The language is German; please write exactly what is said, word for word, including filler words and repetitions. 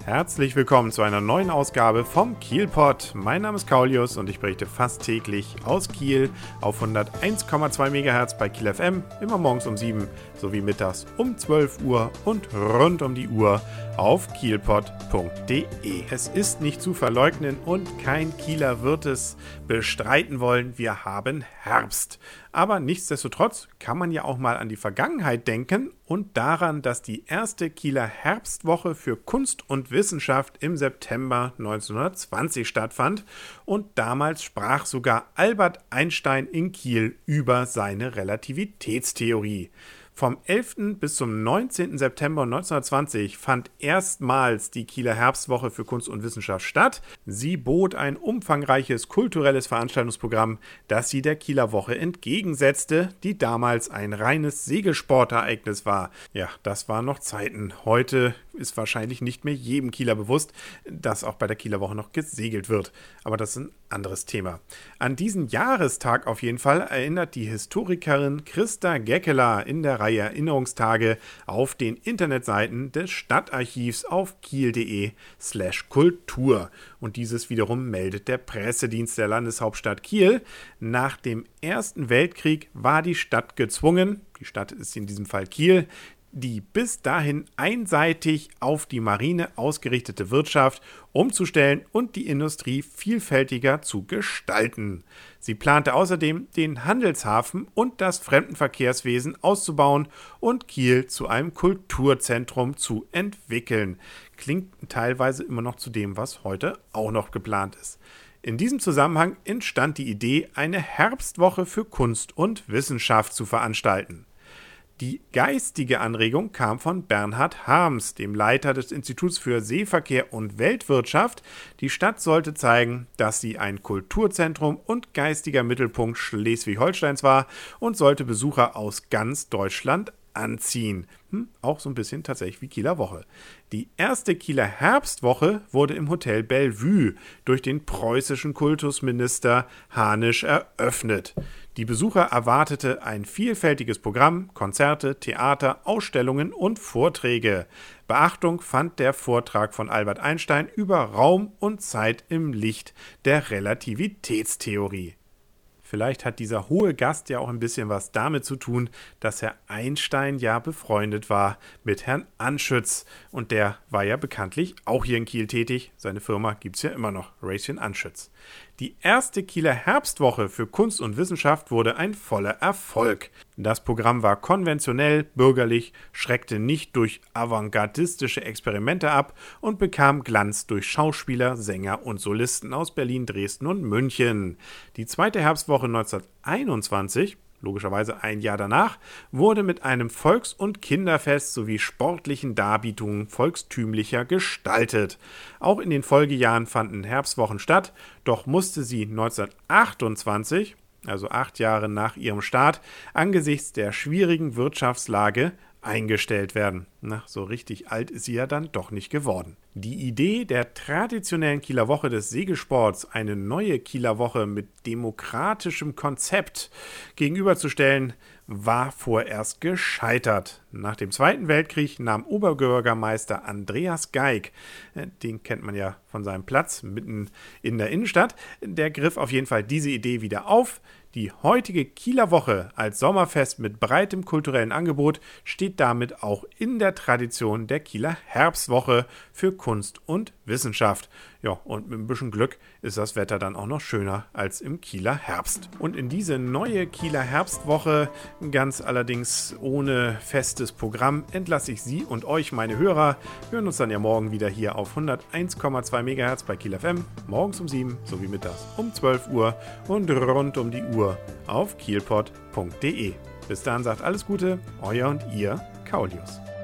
Herzlich willkommen zu einer neuen Ausgabe vom Kielpot. Mein Name ist Kaulius und ich berichte fast täglich aus Kiel auf hunderteins Komma zwei Megahertz bei Kiel F M, immer morgens um sieben sowie mittags um zwölf Uhr und rund um die Uhr auf kielpot punkt de. Es ist nicht zu verleugnen und kein Kieler wird es bestreiten wollen, wir haben Herbst. Aber nichtsdestotrotz kann man ja auch mal an die Vergangenheit denken und daran, dass die erste Kieler Herbstwoche für Kunst und Wissenschaft im September neunzehnhundertzwanzig stattfand und damals sprach sogar Albert Einstein in Kiel über seine Relativitätstheorie. Vom elften bis zum neunzehnten September neunzehnhundertzwanzig fand erstmals die Kieler Herbstwoche für Kunst und Wissenschaft statt. Sie bot ein umfangreiches kulturelles Veranstaltungsprogramm, das sie der Kieler Woche entgegensetzte, die damals ein reines Segelsportereignis war. Ja, das waren noch Zeiten. Heute ist wahrscheinlich nicht mehr jedem Kieler bewusst, dass auch bei der Kieler Woche noch gesegelt wird. Aber das ist ein anderes Thema. An diesen Jahrestag auf jeden Fall erinnert die Historikerin Christa Geckeler in der Reihe Erinnerungstage auf den Internetseiten des Stadtarchivs auf kiel.de slash Kultur. Und dieses wiederum meldet der Pressedienst der Landeshauptstadt Kiel. Nach dem Ersten Weltkrieg war die Stadt gezwungen, die Stadt ist in diesem Fall Kiel, die bis dahin einseitig auf die Marine ausgerichtete Wirtschaft umzustellen und die Industrie vielfältiger zu gestalten. Sie plante außerdem, den Handelshafen und das Fremdenverkehrswesen auszubauen und Kiel zu einem Kulturzentrum zu entwickeln. Klingt teilweise immer noch zu dem, was heute auch noch geplant ist. In diesem Zusammenhang entstand die Idee, eine Herbstwoche für Kunst und Wissenschaft zu veranstalten. Die geistige Anregung kam von Bernhard Harms, dem Leiter des Instituts für Seeverkehr und Weltwirtschaft. Die Stadt sollte zeigen, dass sie ein Kulturzentrum und geistiger Mittelpunkt Schleswig-Holsteins war und sollte Besucher aus ganz Deutschland anziehen. Hm, auch so ein bisschen tatsächlich wie Kieler Woche. Die erste Kieler Herbstwoche wurde im Hotel Bellevue durch den preußischen Kultusminister Hanisch eröffnet. Die Besucher erwartete ein vielfältiges Programm, Konzerte, Theater, Ausstellungen und Vorträge. Beachtung fand der Vortrag von Albert Einstein über Raum und Zeit im Licht der Relativitätstheorie. Vielleicht hat dieser hohe Gast ja auch ein bisschen was damit zu tun, dass Herr Einstein ja befreundet war mit Herrn Anschütz. Und der war ja bekanntlich auch hier in Kiel tätig. Seine Firma gibt es ja immer noch, Raytheon Anschütz. Die erste Kieler Herbstwoche für Kunst und Wissenschaft wurde ein voller Erfolg. Das Programm war konventionell, bürgerlich, schreckte nicht durch avantgardistische Experimente ab und bekam Glanz durch Schauspieler, Sänger und Solisten aus Berlin, Dresden und München. Die zweite Herbstwoche neunzehnhunderteinundzwanzig, logischerweise ein Jahr danach, wurde mit einem Volks- und Kinderfest sowie sportlichen Darbietungen volkstümlicher gestaltet. Auch in den Folgejahren fanden Herbstwochen statt, doch musste sie neunzehnhundertachtundzwanzig, also acht Jahre nach ihrem Start, angesichts der schwierigen Wirtschaftslage eingestellt werden. Na, so richtig alt ist sie ja dann doch nicht geworden. Die Idee der traditionellen Kieler Woche des Segelsports, eine neue Kieler Woche mit demokratischem Konzept gegenüberzustellen, war vorerst gescheitert. Nach dem Zweiten Weltkrieg nahm Oberbürgermeister Andreas Geig, den kennt man ja von seinem Platz mitten in der Innenstadt, der griff auf jeden Fall diese Idee wieder auf. Die heutige Kieler Woche als Sommerfest mit breitem kulturellen Angebot steht damit auch in der Tradition der Kieler Herbstwoche für Kunst und Wissenschaft. Ja, und mit ein bisschen Glück ist das Wetter dann auch noch schöner als im Kieler Herbst. Und in diese neue Kieler Herbstwoche, ganz allerdings ohne festes Programm, entlasse ich Sie und euch, meine Hörer. Wir hören uns dann ja morgen wieder hier auf hunderteins Komma zwei Megahertz bei Kiel F M, morgens um sieben sowie mittags um zwölf Uhr und rund um die Uhr auf kielpot punkt de. Bis dahin sagt alles Gute, euer und ihr Kaulius.